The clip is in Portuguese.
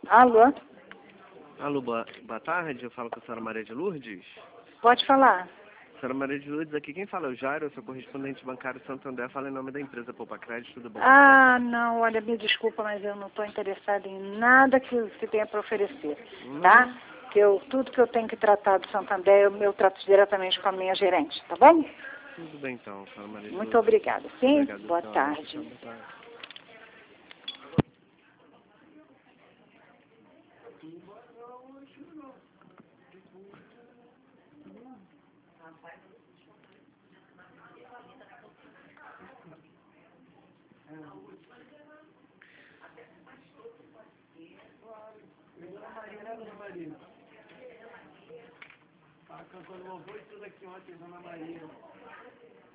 Alô? Alô, boa tarde, eu falo com a senhora Maria de Lourdes. Pode falar. Senhora Maria de Lourdes, aqui quem fala é o Jairo, eu sou correspondente bancário Santander, fala em nome da empresa Poupa Crédito, tudo bom? Ah, não, olha, me desculpa, mas eu não estou interessada em nada que você tenha para oferecer, tá? Tudo que eu tenho que tratar do Santander, eu trato diretamente com a minha gerente, tá bom? Tudo bem então, senhora Maria de Muito Lourdes. obrigada, sim? Obrigado, Boa senhora. tarde. Boa tarde. Dona Maria, né, Dona Maria? Tá cantando louvor e tudo aqui ontem, Dona Maria.